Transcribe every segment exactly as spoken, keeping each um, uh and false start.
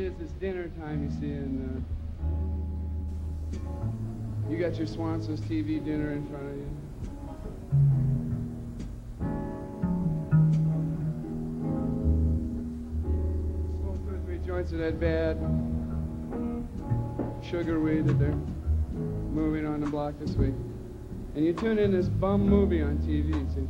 is, it's dinner time, you see, and uh, you got your Swanson's T V dinner in front of you. Smoke two or three joints of that bad sugar weed that they're moving on the block this week. And you tune in this bum movie on T V, see?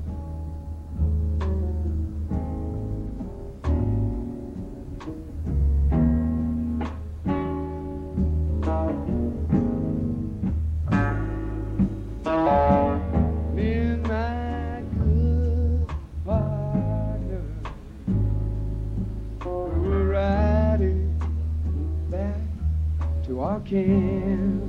Me and my good partner, we were riding back to our camp.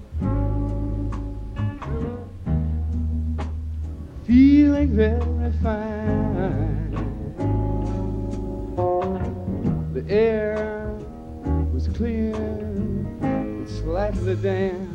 Feeling very fine. The air was clear and slightly damp.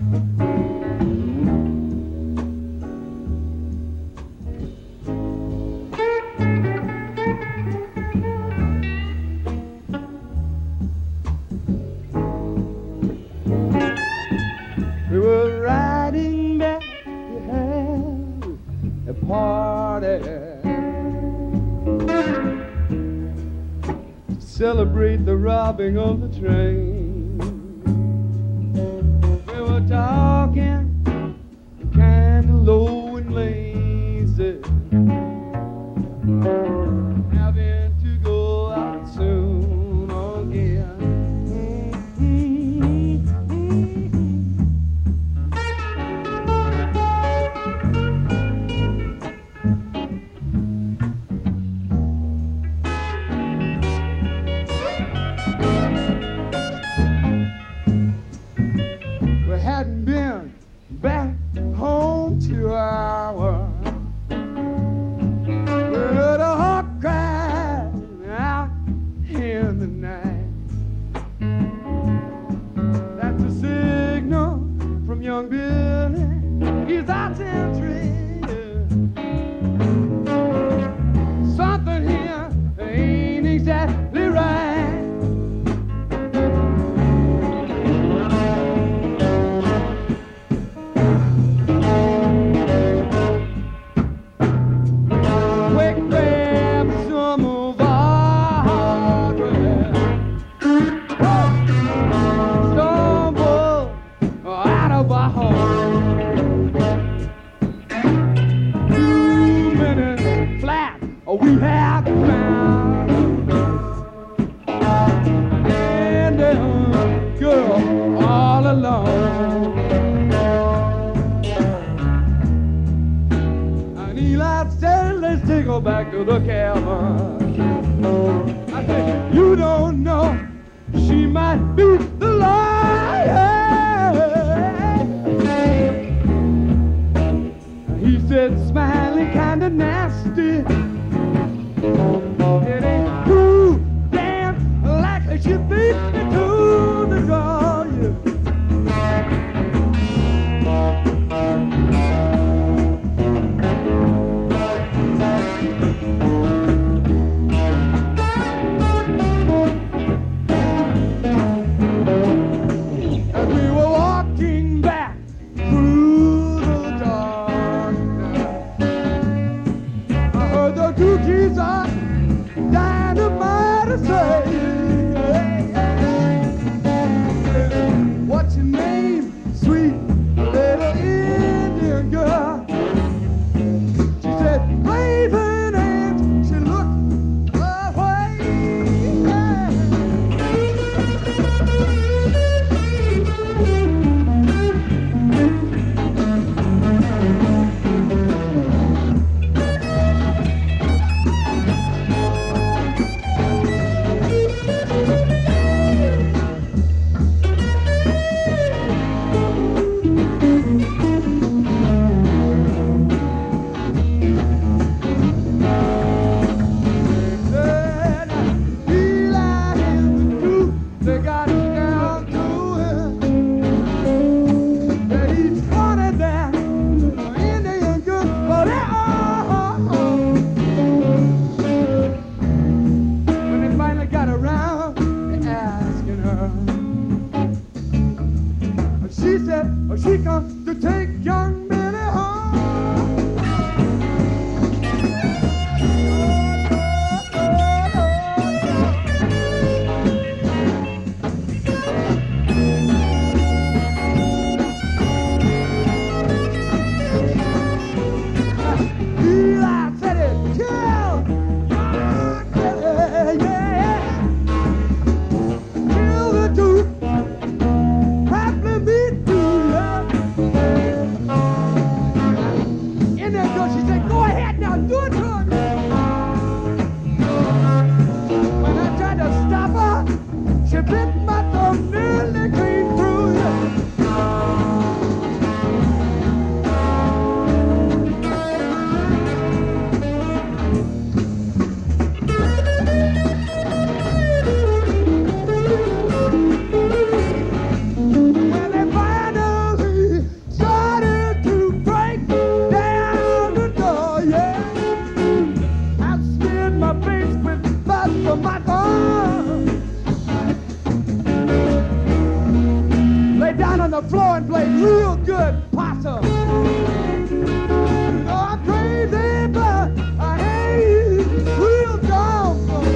We were riding back to have a party to celebrate the robbing of the train. We were talking kind of low and lazy, having to go out soon again. We hadn't been back home to our we heard a hawk cry out in the night. That's a signal from young Billy. He's out in tree. Something here ain't exactly right. Quick grab some of our hardware. Stumble out of our home. Too many flats we have found. And a girl all alone. And Eli said, let's take her back to the cabin. I said, you don't know, she might be the liar. He said, smiling kinda nasty. It ain't too damn likely she beat me to the draw, yeah. floor and play real good possum. Oh, I'm crazy, but I hate real down.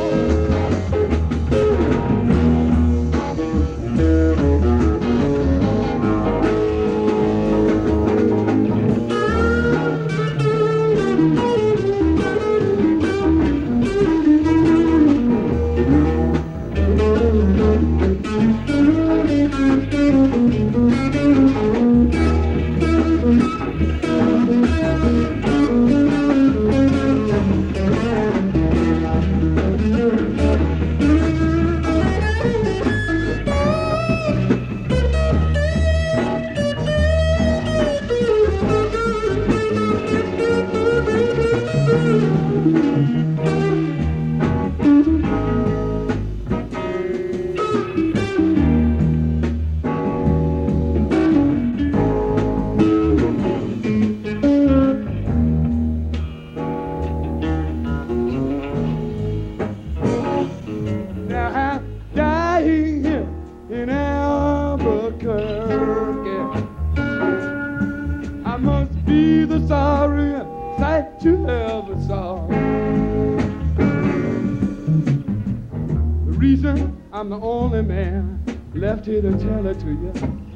I'm the only man left here to tell it to you.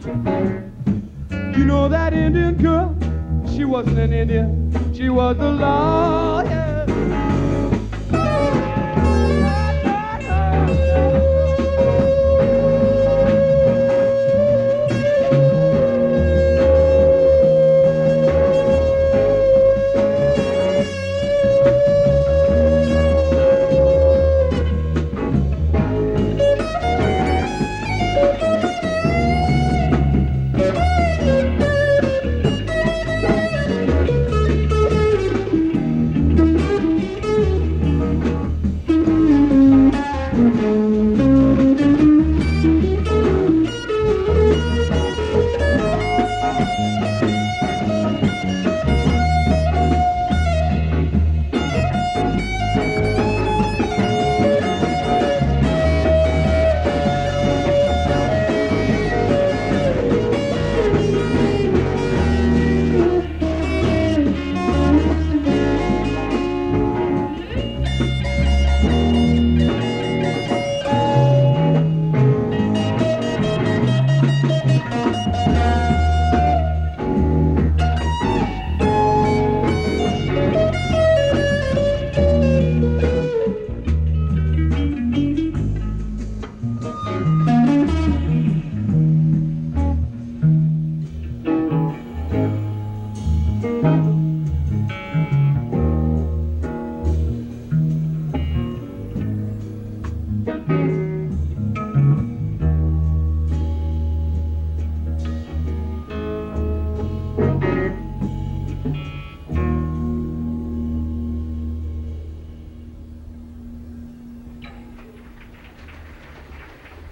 You know that Indian girl? She wasn't an Indian, she was the law. Yeah. Thank you.